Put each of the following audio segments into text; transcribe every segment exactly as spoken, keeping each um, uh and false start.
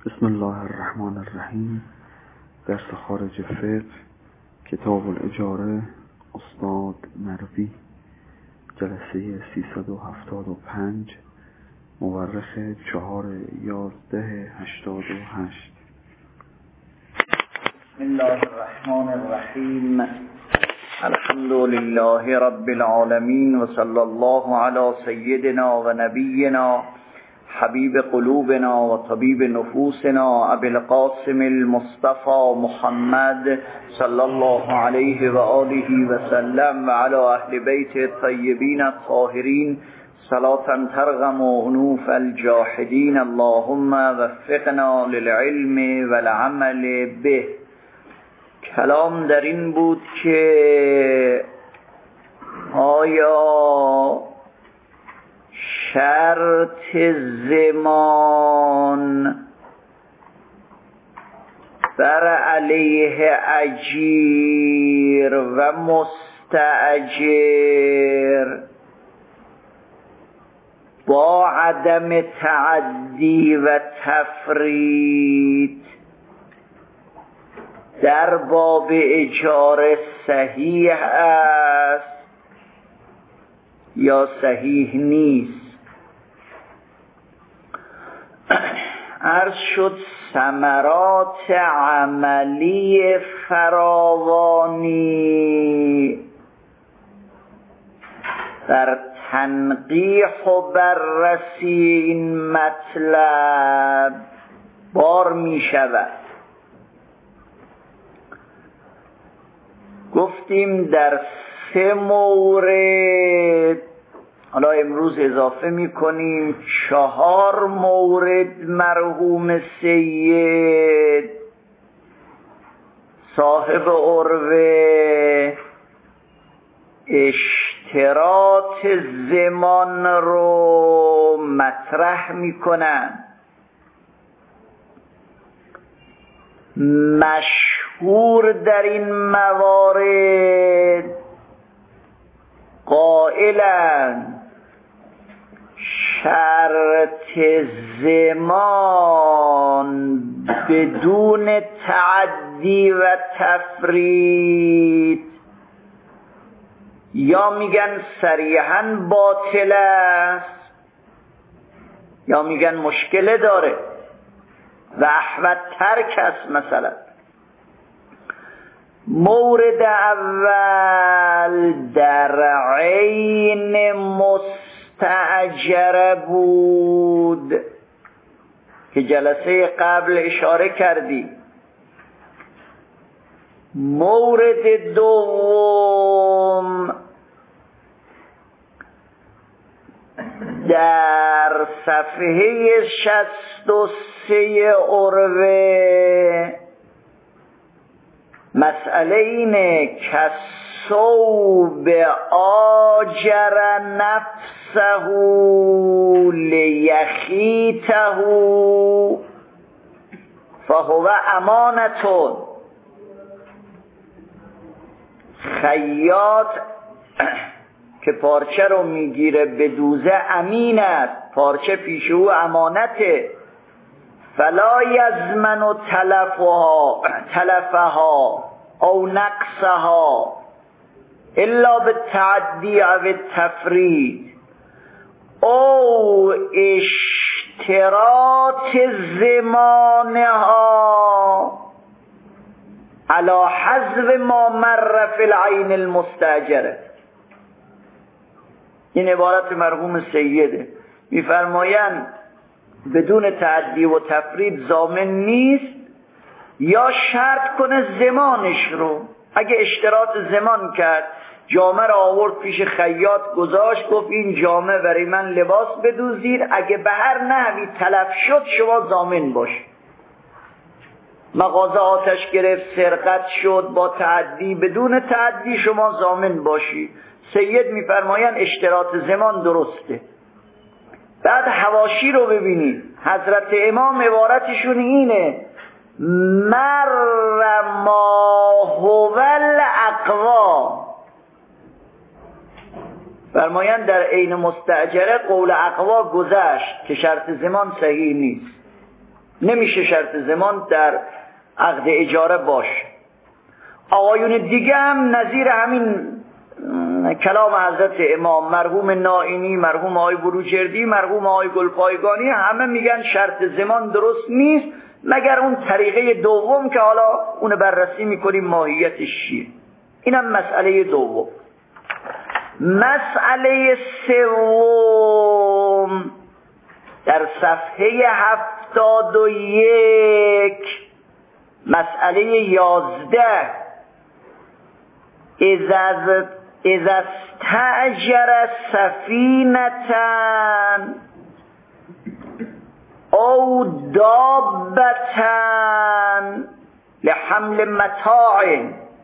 بسم الله الرحمن الرحیم. درس خارج فقه، کتاب الاجاره، استاد مروی، جلسه سیصد و هفتاد و پنج، مورخ چهار یازده هشتاد و هشت. بسم الله الرحمن الرحیم. الحمد لله رب العالمین و صلی الله علی سیدنا و نبینا حبیب قلوبنا و طبیب نفوسنا ابی القاسم المصطفى محمد صلی الله علیه و آله و سلم و علی اهل بیت الطیبین الطاهرین صلاة ترغم انوف الجاحدین. اللهم وفقنا للعلم والعمل به. کلام در این بود که آیا شرط زمان بر علیه اجیر و مستاجر با عدم تعدی و تفریط در باب اجاره صحیح است یا صحیح نیست؟ عرض شد ثمرات عملی فراوانی در تنقیح و بررسی این مطلب بار می شود. گفتیم در سه مورد، حالا امروز اضافه میکنیم چهار مورد، مرحوم سید صاحب عروه اشتراط زمان رو مطرح میکنن. مشهور در این موارد قائلن شرط زمان بدون تعدی و تفریط یا میگن صریحاً باطل است یا میگن مشکل داره و احوط ترک است. مثلا مورد اول در عین مستاجره بود که جلسه قبل اشاره کردی. مورد دوم در صفحه شصت و سه عروه مسئله اینه که صوب آجر نفسه لیخیته فهو امانتون. خیاط که پارچه رو میگیره به دوزه امین است، پارچه پیش او امانته. فلا یضمن تلفها تلفها او نقصها الا بالتعدی او التفریط او اشتراط زمانها على حسب ما مر فی العین المستاجره. این عبارت مرحوم سیده. میفرمایند بدون تعدی و تفریط ضامن نیست یا شرط کنه زمانش رو. اگه اشتراط زمان کرد، جامه را آورد پیش خیاط گذاشت، گفت این جامه برای من لباس بدوزید، اگه به هر نحوی تلف شد شما ضامن باش. مغازه آتش گرفت، سرقت شد، با تعدی بدون تعدی شما ضامن باشی. سید میفرمایند اشتراط زمان درسته. بعد حواشی رو ببینید. حضرت امام عبارتشون اینه: مر ما هو الاقوا. فرمایند در عین مستاجره قول اقوا گذشت که شرط زمان صحیح نیست. نمیشه شرط زمان در عقد اجاره باشه. آقایون دیگه هم نظیر همین کلام حضرت امام، مرحوم نائینی، مرحوم آقای بروجردی، مرحوم آقای گلپایگانی، همه میگن شرط زمان درست نیست مگر اون طریقه دوم که حالا اون بررسی میکنیم ماهیتش چیه. اینم مسئله دوم. مسئله سوم در صفحه هفتاد و یک، مسئله یازده، اذا استأجر سفینة او دابة لحمل متاع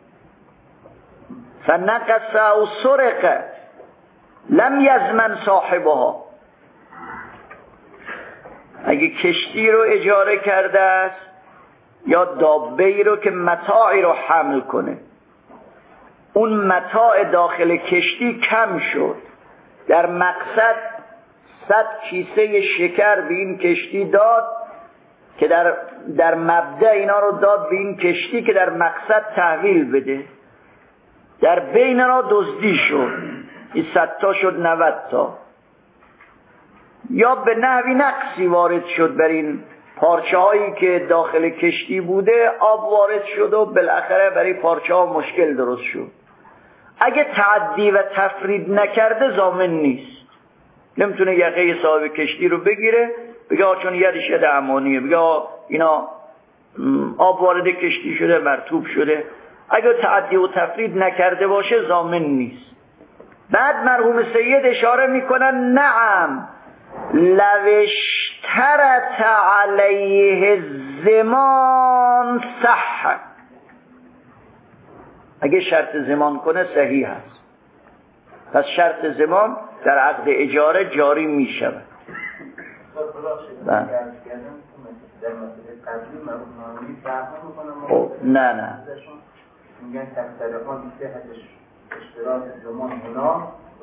فنقص او سرق لم یضمن صاحبها. اگه کشتی رو اجاره کرده است یا دابه‌ای رو که متاعی رو حمل کنه، اون متاع داخل کشتی کم شد، در مقصد صد کیسه شکر به این کشتی داد که در در مبدأ اینا رو داد به این کشتی که در مقصد تحویل بده، در بین را دزدی شد، این صد تا شد نود تا، یا به نحوی نقصی وارد شد بر این پارچه هایی که داخل کشتی بوده، آب وارد شد و بالاخره برای پارچه ها مشکل درست شد. اگه تعدی و تفرید نکرده ضامن نیست، نمیتونه یقه صاحب کشتی رو بگیره بگه چون یدش ید امانیه، بگه اینا آب وارد کشتی شده مرطوب شده. اگه تعدی و تفرید نکرده باشه ضامن نیست. بعد مرحوم سید اشاره میکنن نعم لو اشترط علیه الزمان صح، اگه شرط زمان کنه صحیح هست. پس شرط زمان در عقد اجاره جاری می شود. نه نه میگن تقدیر ما بیشترش اشتراط زمان هنا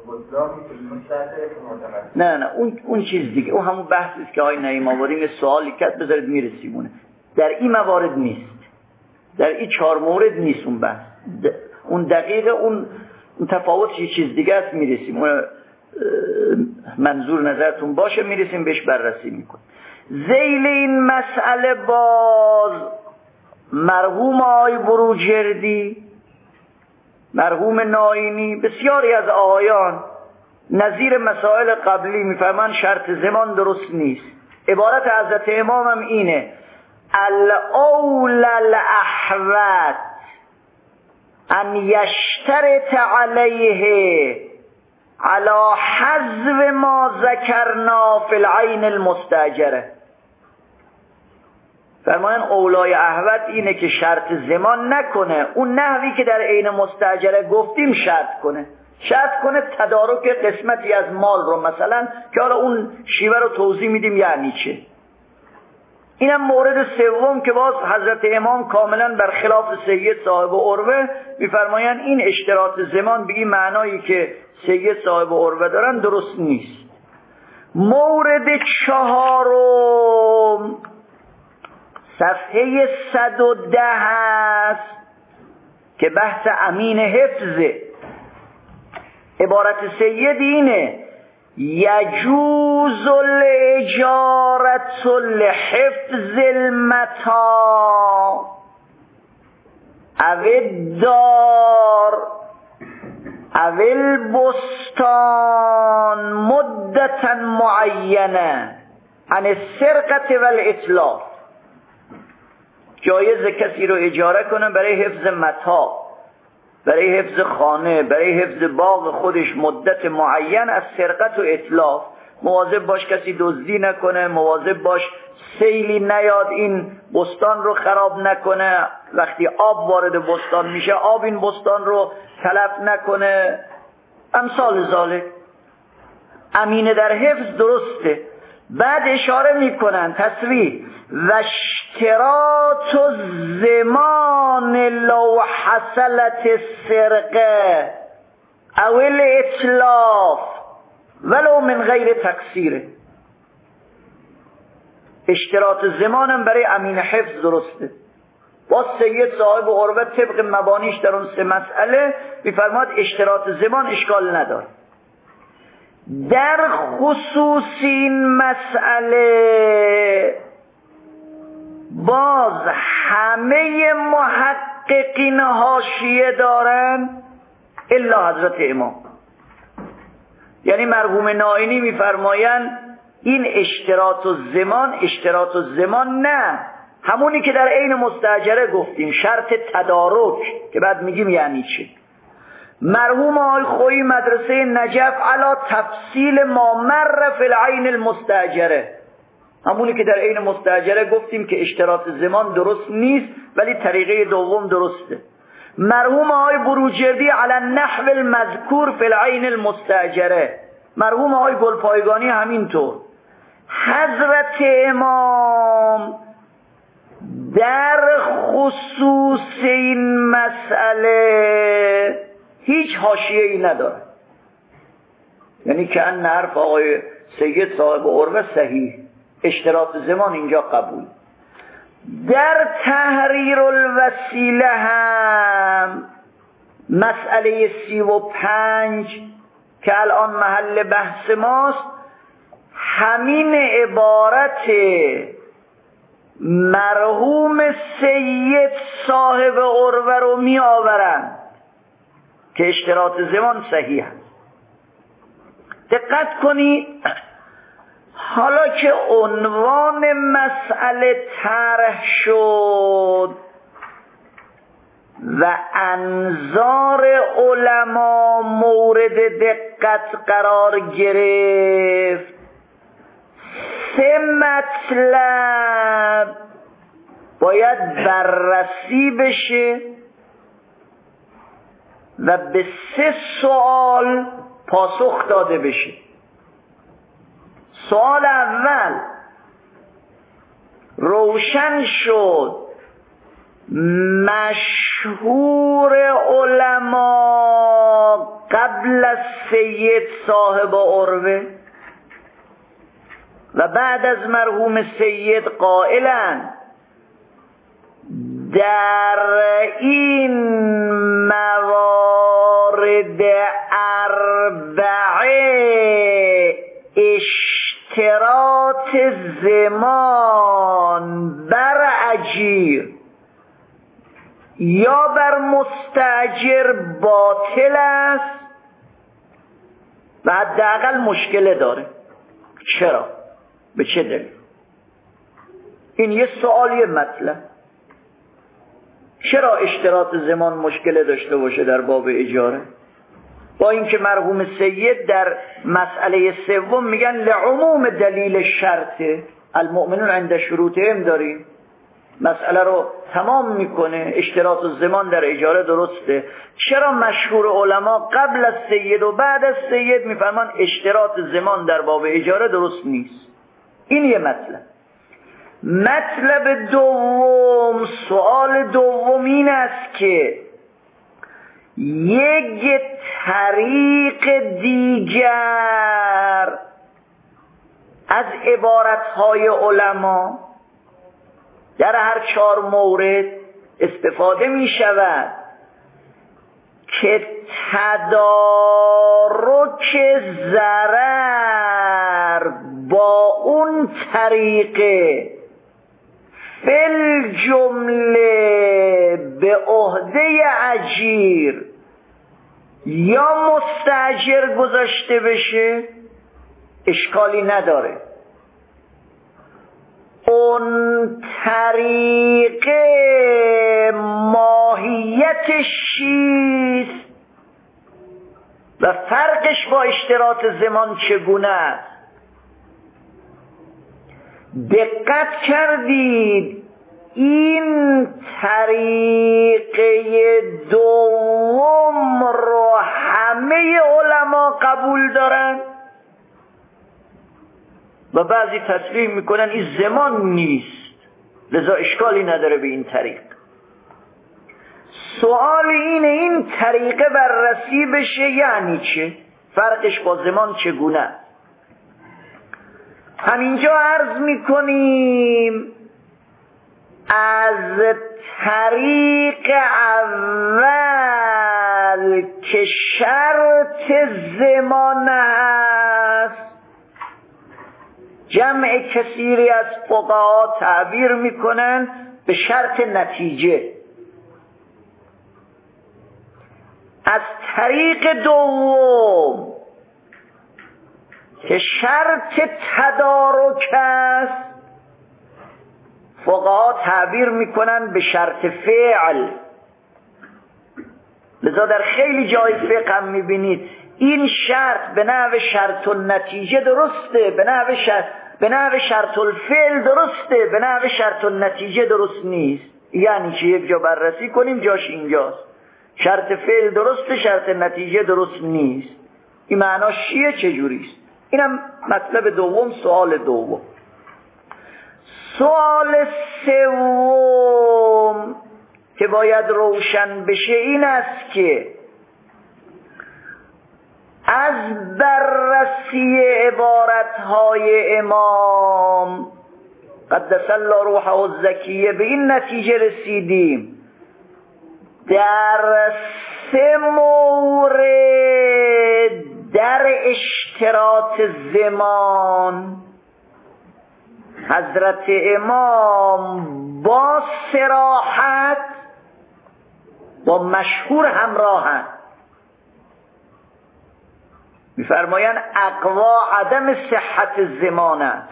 نه نه اون اون چیز دیگه، اون همون بحثی است که آقای نعیم آوردیم. یه سوالی کرد بذارید میرسیمونه. در این موارد نیست، در این چهار مورد نیست اون بحث. اون دقیقه اون تفاوت یه چیز دیگه است، میرسیم اون منظور نظرتون باشه میرسیم بهش بررسی میکنیم. ذیل این مسئله باز مرحوم آقای بروجردی، مرحوم نائینی، بسیاری از آقایان نظیر مسائل قبلی میفهمن شرط زمان درست نیست. عبارت حضرت امام هم اینه الاول الاحوط ان یشترط علیه علی حذف ما ذکرنا فی العین المستاجره. فرماین اولای احوط اینه که شرط زمان نکنه، اون نحوی که در عین مستاجره گفتیم شرط کنه، شرط کنه تدارک قسمتی از مال رو مثلا، که حالا اون شیوه رو توضیح میدیم یعنی چه. اینم مورد سوم که باز حضرت امام کاملا برخلاف سید صاحب عروه میفرمایند این اشتراط زمان به این معنایی که سید صاحب عروه دارن درست نیست. مورد چهارم صفحه صد و ده هست که بحث امین حفظه. عبارت سید اینه یجوز الاجارت لحفظ المتاع او الدار او البستان مدتا معینه عن السرقه والاتلاف. جایز کسی رو اجاره کنه برای حفظ متاع، برای حفظ خانه، برای حفظ باغ خودش مدت معین از سرقت و اتلاف. مواظب باش کسی دزدی نکنه، مواظب باش سیلی نیاد این بستان رو خراب نکنه، وقتی آب وارد بستان میشه آب این بستان رو تلف نکنه، امثال ذالک. امینه در حفظ درسته. بعد اشاره میکنن تصریح و اشتراط الزمان لو حصلت السرقه او الاتلاف ولو من غیر تقصیره. اشتراط زمانم برای امین حفظ درسته. با سید صاحب قربه طبق مبانیش در اون سه مسئله میفرماد اشتراط زمان اشکال نداره. در خصوص این مسئله باز همه محققین حاشیه دارن الا حضرت امام. یعنی مرحوم نائینی میفرمایند این اشتراط الزمان اشتراط الزمان نه، همونی که در عین مستاجره گفتیم، شرط تدارک که بعد میگیم یعنی چی. مرحوم آقای خویی مدرسه نجف علا تفصیل ما مر فی العین المستاجره، همونی که در عین مستاجره گفتیم که اشتراط زمان درست نیست ولی طریقه دوم درسته. مرحوم آقای بروجردی علی النحو المذکور فی العین المستاجره، مرحوم آقای گلپایگانی همینطور. حضرت امام در خصوص این مسئله هیچ حاشیه‌ای نداره، یعنی که ان حرف آقای سید صاحب قربه صحیح، اشتراط زمان اینجا قبول. در تحریر الوسیله هم مسئله سی و پنج که الان محل بحث ماست، همین عبارت مرحوم سید صاحب قربه رو می آورند که اشتراط زمان صحیح است. دقت کنید، حالا که عنوان مسئله طرح شد و انظار علما مورد دقت قرار گرفت، سه مطلب باید بررسی بشه و به سه سوال پاسخ داده بشه. سوال اول، روشن شد مشهور علما قبل از سید صاحب قربه و بعد از مرحوم سید قائلن در این موارد اربعه اشتراط زمان بر اجیر یا بر مستاجر باطل است و حداقل مشکل داره. چرا؟ به چه دلیل؟ این یه سوالیه مطلب. چرا اشتراط زمان مشکل داشته باشه در باب اجاره؟ با اینکه مرحوم سید در مسئله سوم میگن لعموم دلیل شرطه المؤمنون عند شروطهم داریم، مسئله رو تمام میکنه، اشتراط الزمان در اجاره درسته. چرا مشهور علما قبل از سید و بعد از سید میفرمان اشتراط زمان در باب اجاره درست نیست؟ این یه مطلب. مطلب دوم، سوال دوم این است که یک طریق دیگر از عبارتهای علما در هر چهار مورد استفاده می شود که تدارک ضرر با اون طریقه فل جمله به عهده اجیر یا مستاجر گذاشته بشه اشکالی نداره. اون طریقه ماهیتش چیست و فرقش با اشتراط زمان چگونه است؟ دقت کردید این طریقه دوم رو همه علما قبول دارن و بعضی تصریح میکنن این زمان نیست، لذا اشکالی نداره به این طریق. سوال اینه این طریقه بررسی بشه یعنی چه؟ فرقش با زمان چگونه؟ همینجا عرض میکنیم از طریق اول که شرط زمان است، جمع کثیری از فقها تعبیر میکنن به شرط نتیجه. از طریق دوم که شرط تدارک است، فقها تعبیر میکنن به شرط فعل. لذا در خیلی جای فقه هم میبینید این شرط به نحو شرط النتیجه درسته، به نحو شرط به نحو شرط الفعل درسته، به نحو شرط النتیجه درست نیست. یعنی که یک جا بررسی کنیم جاش اینجاست، شرط فعل درسته، شرط نتیجه درست نیست. این معناش چیه؟ چجوریست؟ اینم مطلب دوم، سوال دوم. سوال سوم که باید روشن بشه این است که از بررسی عبارتهای امام قدس الله روحه الزکیه به این نتیجه رسیدیم در سه مورد در اشتراط زمان حضرت امام با صراحت با مشهور همراهند. می‌فرمایند اقوا عدم صحت زمان است،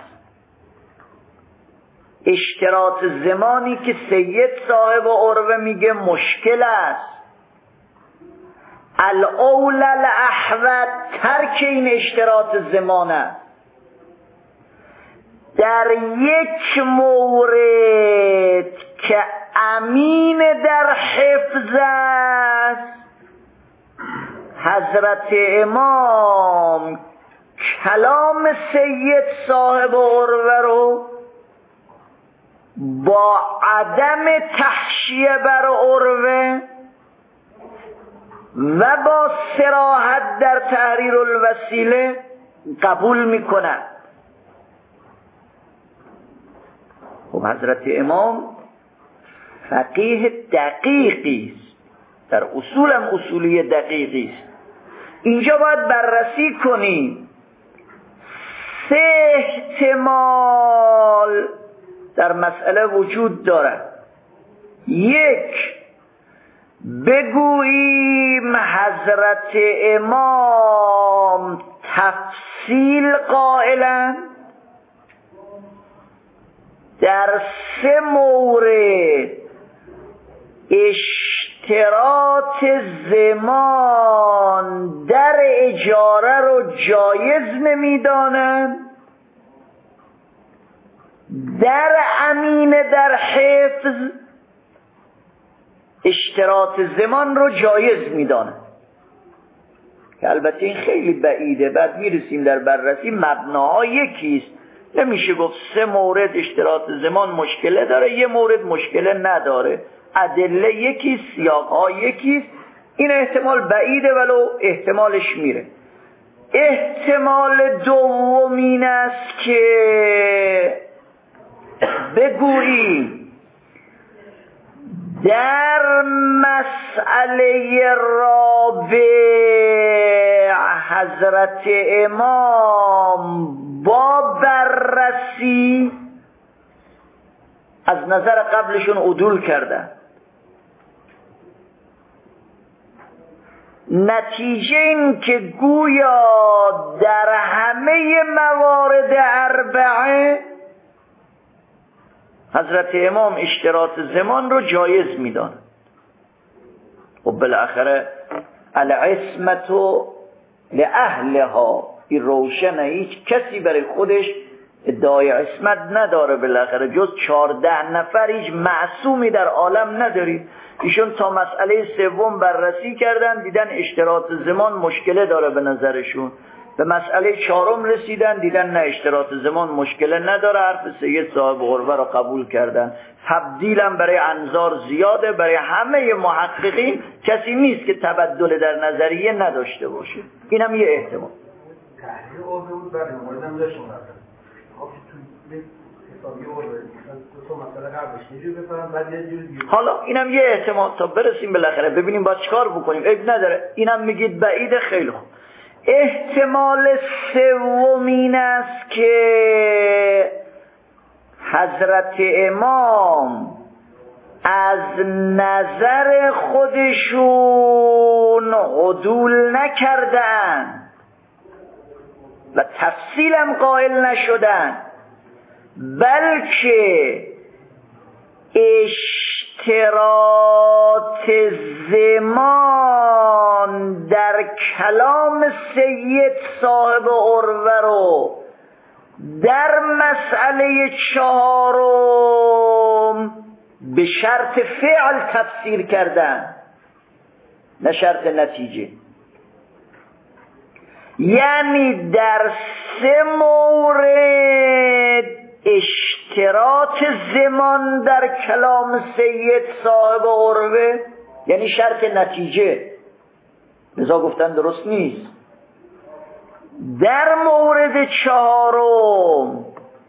اشتراط زمانی که سید صاحب عروه میگه مشکل است. الاول الاحوط ترک این اشتراط زمان است. در یک مورد که امین در حفظ است، حضرت امام کلام سید صاحب عروه رو با عدم تحشیه بر عروه و با صراحت در تحریر الوسیله قبول میکنند. خب حضرت امام فقیه دقیقی است، در اصول هم اصولی دقیقی است. اینجا باید بررسی کنیم سه احتمال در مسئله وجود دارد. یک، بگوییم حضرت امام تفصیل قائلند در سه مورد اشتراط زمان در اجاره رو جایز نمیدانند، در امین در حفظ اشتراط زمان رو جایز میدانند. که البته این خیلی بعیده، بعد میرسیم در بررسی مبناها یکیست. نمیشه گفت سه مورد اشتراط زمان مشکله داره، یه مورد مشکله نداره. ادله یکیست، سیاقها یکیست. این احتمال بعیده ولو احتمالش میره. احتمال دوم این است که بگوییم در مسئله رابع حضرت امام با بررسی از نظر قبلشون عدول کردن. نتیجه این که گویا در همه موارد اربعه حضرت امام اشتراط زمان رو جایز میدانند. و بالاخره العصمت لأهلها، این روشنه، هیچ کسی برای خودش ادعای عصمت نداره. بالاخره جز چهارده نفر هیچ معصومی در عالم ندارید. ایشون تا مسئله سوم بررسی کردن، دیدن اشتراط زمان مشکله داره به نظرشون. به مسئله چهارم رسیدن، دیدن نه اشتراط زمان مشکله نداره، حرف سید صاحب عروه را قبول کردن. تبدیلم برای انظار زیاده، برای همه محققین کسی نیست که تبدل در نظریه نداشته باشه. اینم یه احتمال. تحلیل عروه بود، بعد موردم داشت اومدن. خب حالا اینم یه احتمال تا برسیم بالاخره ببینیم با چیکار بکنیم، عیب نداره. اینم میگید بعیده، خیلی خوب. احتمال سوم این است که حضرت امام از نظر خودشون عدول نکردن و تفصیلم قائل نشدن، بلکه اشتراط زمان در کلام سید صاحب عروه رو در مسئله چهارم به شرط فعل تفسیر کردن، نه شرط نتیجه. یعنی در سه مورد اشتراط زمان در کلام سید صاحب عروه یعنی شرط نتیجه، لذا گفتن درست نیست. در مورد چهارم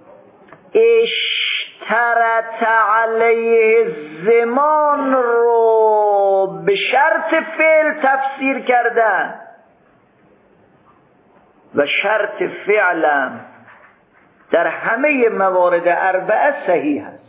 اشترط علیه زمان رو به شرط فعل تفسیر کردن و شرط فعلم در همه موارد اربعه صحیح است.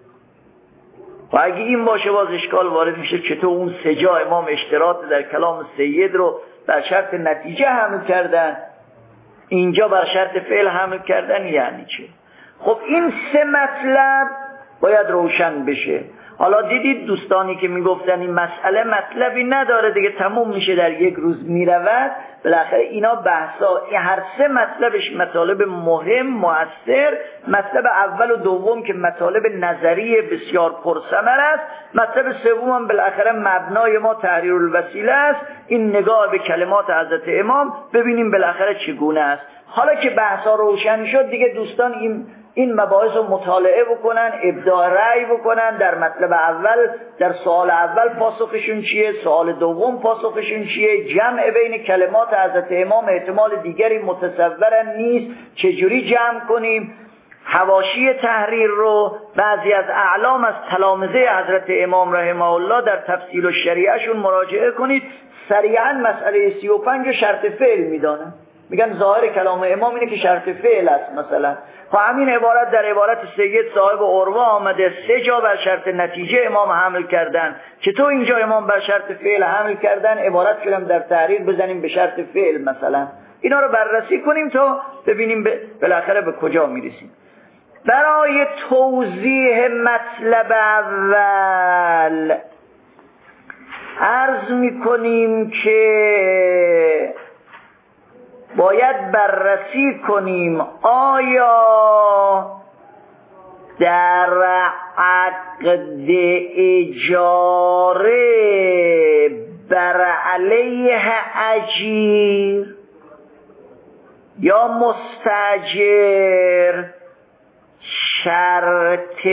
و اگه این باشه باز اشکال وارد میشه چطور اون سه جا امام اشتراط در کلام سید رو بر شرط نتیجه حمل کردن، اینجا بر شرط فعل حمل کردن، یعنی چه؟ خب این سه مطلب باید روشن بشه. حالا دیدید دوستانی که میگفتن این مسئله مطلبی نداره دیگه تموم میشه در یک روز میرود، بالاخره اینا بحثا هر سه مطلبش مطالب مهم مؤثر، مطلب اول و دوم که مطالب نظری بسیار پرثمر است، مطلب سوم هم بالاخره مبنای ما تحریر الوسیله است، این نگاه به کلمات حضرت امام ببینیم بالاخره چگونه است. حالا که بحثا روشن شد دیگه دوستان این این مباحث رو مطالعه بکنن، ابداع رأی بکنن در مطلب اول، در سوال اول پاسخشون چیه، سوال دوم پاسخشون چیه، جمع بین کلمات حضرت امام احتمال دیگری متصورن نیست، چجوری جمع کنیم. حواشی تحریر رو بعضی از اعلام از تلامذه حضرت امام رحمه الله در تفصیل و شریعهشون مراجعه کنید، سریعا مسئله سی و پنج شرط فعل میدانن، میگن ظاهر کلام امام اینه که شرط فعل است. مثلا خب همین عبارت در عبارت سید صاحب عروه آمده، سه جا بر شرط نتیجه امام حمل کردن، چطور اینجا امام بر شرط فعل حمل کردن، عبارت شدم در تحریر بزنیم به شرط فعل مثلا. اینا رو بررسی کنیم تا ببینیم بالاخره به کجا میرسیم. برای توضیح مطلب اول عرض میکنیم که باید بررسی کنیم آیا در عقد اجاره بر علیه اجیر یا مستاجر شرط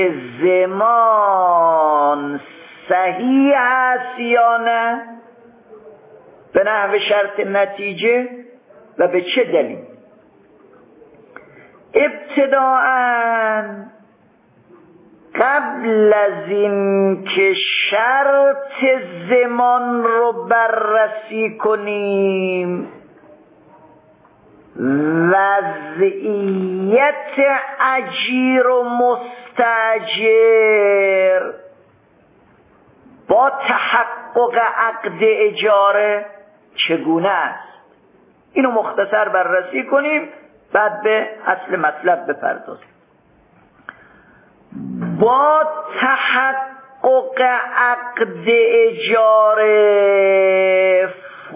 زمان صحیح است یا نه به نحو شرط نتیجه و به چه دلیل. ابتداءً قبل از این که شرط زمان رو بررسی کنیم وضعیت اجیر و مستاجر با تحقق عقد اجاره چگونه است، اینو مختصر بررسی کنیم بعد به اصل مطلب بپردازیم. با تحقق عقد اجاره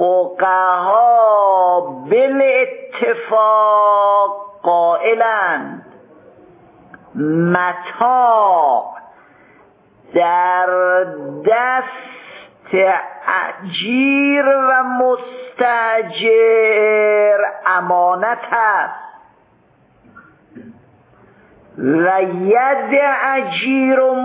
فقها بالاتفاق قائلند متاع در دست اجیر و مستاجر امانت است و ید اجیر و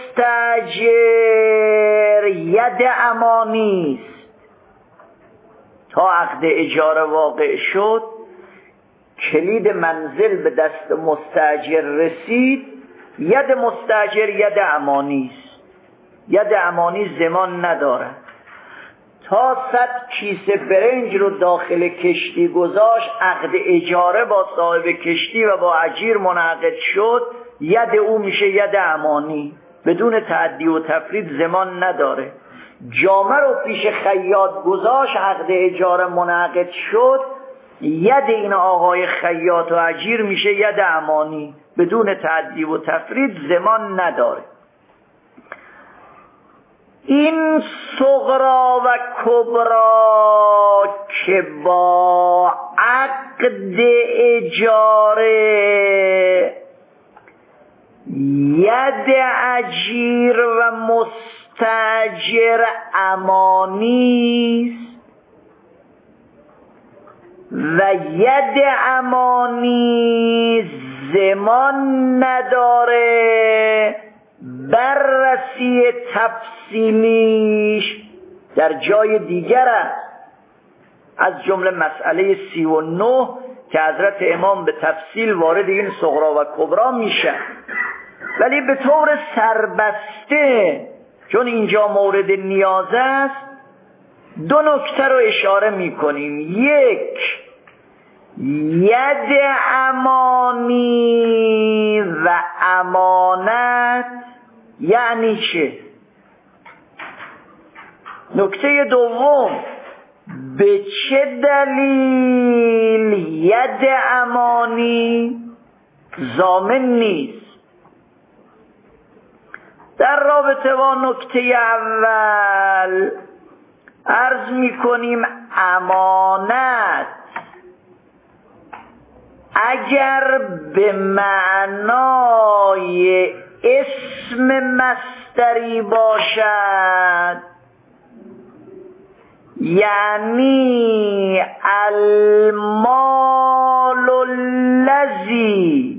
مستاجر ید امانی است. تا عقد اجاره واقع شد کلید منزل به دست مستاجر رسید، ید مستاجر ید امانی است. ید امانی زمان ندارد. تا صد کیسه برنج رو داخل کشتی گذاشت، عقد اجاره با صاحب کشتی و با اجیر منعقد شد، ید او میشه ید امانی، بدون تعدی و تفرید زمان نداره. جامه رو پیش خیاط گذاشت، عقد اجاره منعقد شد، ید این آقای خیاط و اجیر میشه ید امانی، بدون تعدی و تفرید زمان نداره. این صغرا و کبرا که با عقد اجاره ید اجیر و مستاجر امانی و ید امانی زمان نداره، بررسی تفصیلیش در جای دیگر است، از جمله مسئله سی و نه که حضرت امام به تفصیل وارد این صغرا و کبرا میشه. ولی به طور سربسته، چون اینجا مورد نیاز است، دو نکته رو اشاره میکنیم. یک، ید امانی و امانت یعنی چه؟ نکته دوم، به چه دلیل ید امانی ضامن نیست؟ در رابطه با نکته اول عرض میکنیم امانت اگر به معنای اسم مصدری باشد، یعنی المال الذی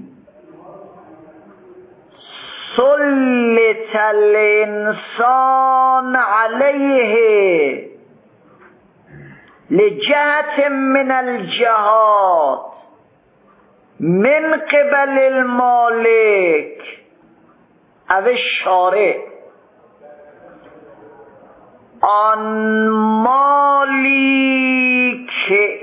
سلط الانسان علیه لجهت من الجهات من قبل المالک او الشارع، آن مالی که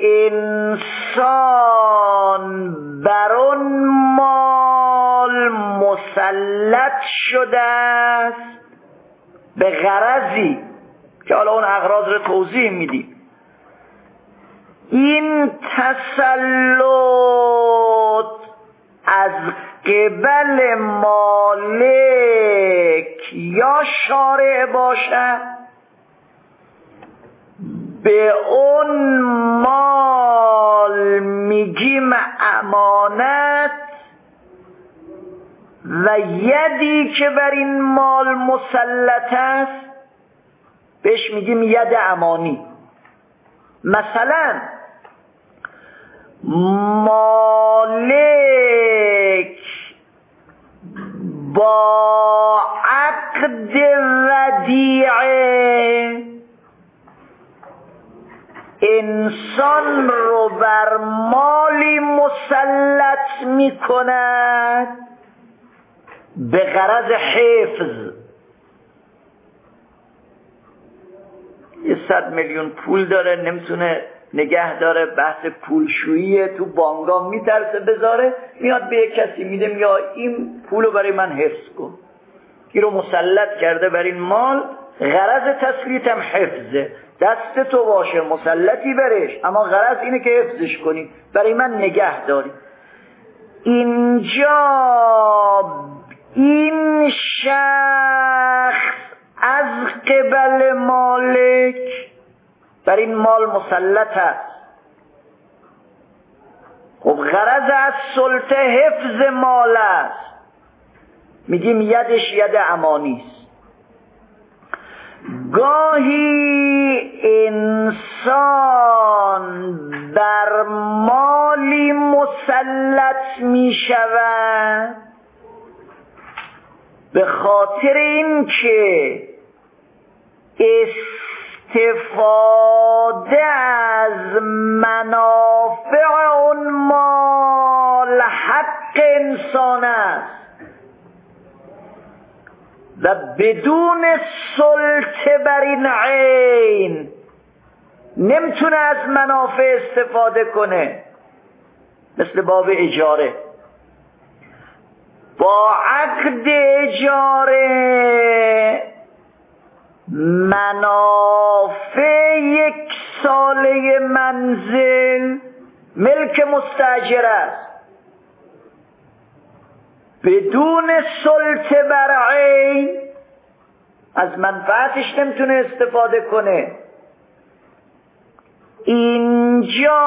انسان بر آن مال مسلط شده است به غرضی که حالا اون اغراض رو توضیح میدیم. این تسلط از قبل مالک یا شارع باشد، به اون مال میگیم امانت و یدی که بر این مال مسلط است بهش میگیم ید امانی. مثلا مالک با عقد ودیعه انسان رو بر مالی مسلط می کند به غرض حفظ. یه صد میلیون پول داره، نمیتونه نگه داره، بحث پولشویی، تو بانگا میترسه بذاره، میاد به یک کسی میده، یا این پولو برای من حفظ کن. این رو مسلط کرده بر این مال، غرض تسلیتم حفظه، دست تو باشه، مسلطی برش، اما غرض اینه که حفظش کنی، برای من نگه داری. اینجا این شخص از قبل مالک بر این مال مسلط است. خب غرض از سلطه حفظ مال است، میگیم یدش ید امانی است. گاهی انسان بر مالی مسلط می شود به خاطر این که استفاده از منافع اون مال حق انسان است و بدون سلطه بر این عین نمیتونه از منافع استفاده کنه. مثل باب اجاره، با عقد اجاره منافع یک ساله منزل ملک مستاجر است، بدون سلطه بر عین از منفعتش نمیتونه استفاده کنه. اینجا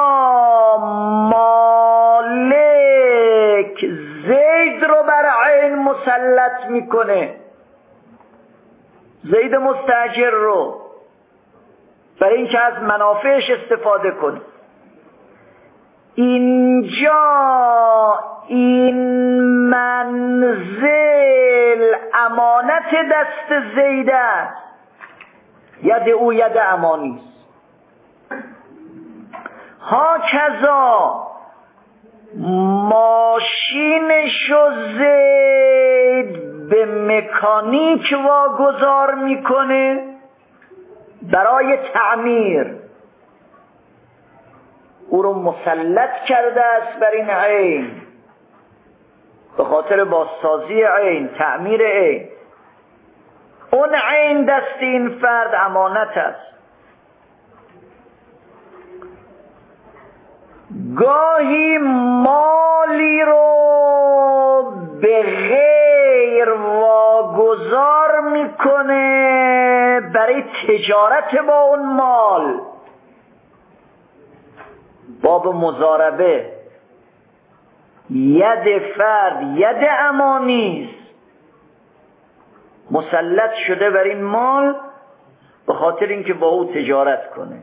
مالک زید رو بر عین مسلط میکنه، زید مستاجر رو، برای اینکه از منافعش استفاده کنه. اینجا این منزل امانت دست زید است، ید او ید امانی است. ها کذا ماشینشو زید به مکانیک واگذار میکنه برای تعمیر، او رو مسلط کرده است بر این عین به خاطر بازسازی عین، تعمیر عین. اون عین دست این فرد امانت است. گاهی مالی رو به غیر واگذار میکنه برای تجارت با اون مال، باب مضاربه. ید فرد ید امانی است، مسلط شده بر این مال به خاطر اینکه با او تجارت کنه.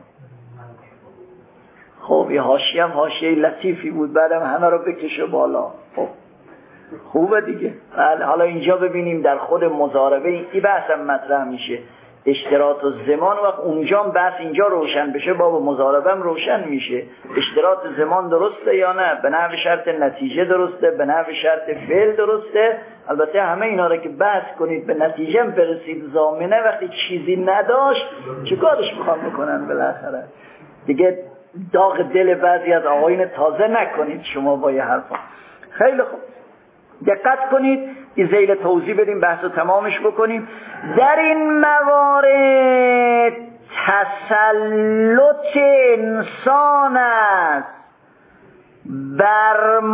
خب یه حاشیه هم حاشیه لطیفی بود، بعدم همه رو بکشه بالا. خب خوبه دیگه. بله، حالا اینجا ببینیم در خود مضاربه این بحث هم مطرح میشه، اشتراط و زمان. وقت اونجا بحث اینجا روشن بشه باب مضاربه هم روشن میشه. اشتراط زمان درسته یا نه، به نحو شرط نتیجه درسته، به نحو شرط فعل درسته. البته همه اینا رو که بحث کنید به نتیجه هم برسید ضامنه، وقتی چیزی نداشت چه کارش میخوام بکنن بالاخره دیگه. داغ دل بعضی از آقایون تازه نکنید شما با یه حرفا. خیلی خوب، دقت کنید، این ذیل توضیح بدیم، بحث رو تمامش بکنیم. در این موارد تسلط انسان است بر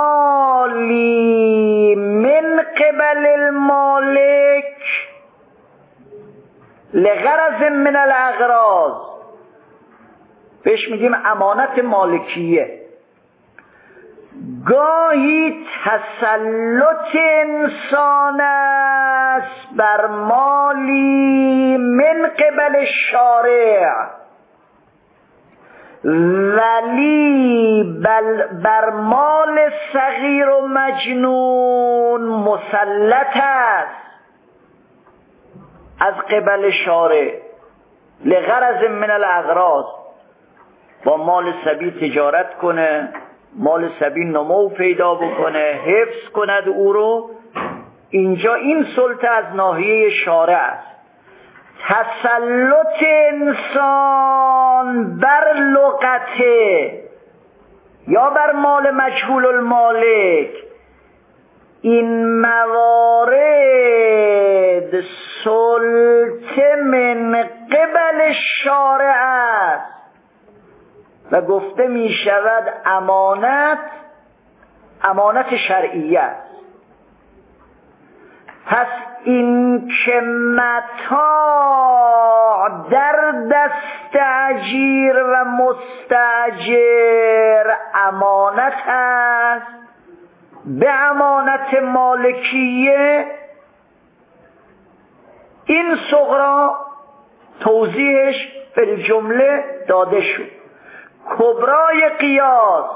مالی من قبل المالک لغرض من الاغراض، بهش میگیم امانت مالکیه. گاهی تسلط انسان است بر مالی من قبل شارع، ولی بل بر مال صغیر و مجنون مسلط است از قبل شارع لغرض من الاغراض. با مال صبی تجارت کنه، مال صبی نمو پیدا بکنه، حفظ کند او رو. اینجا این سلطه از ناحیه شارع است. تسلط انسان بر لغته یا بر مال مجهول المالک، این موارد سلطه من قبل شارع است و گفته می شود امانت، امانت شرعیه است. پس این که متاع در دست اجیر و مستاجر امانت است به امانت مالکیه، این صغرا توضیحش فی الجمله داده شد. کبرای قیاس،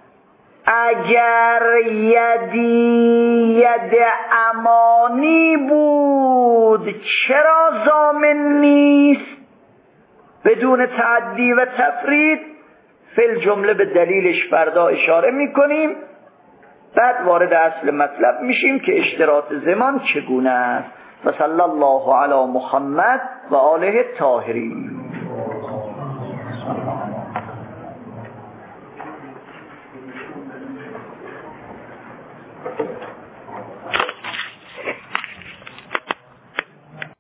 اگر یدی ید امانی بود چرا ضامن نیست؟ بدون تعدی و تفرید فی جمله به دلیلش فردا اشاره میکنیم، بعد وارد اصل مطلب میشیم که اشتراط زمان چگونه است. و صلی الله علی محمد و آله الطاهرین.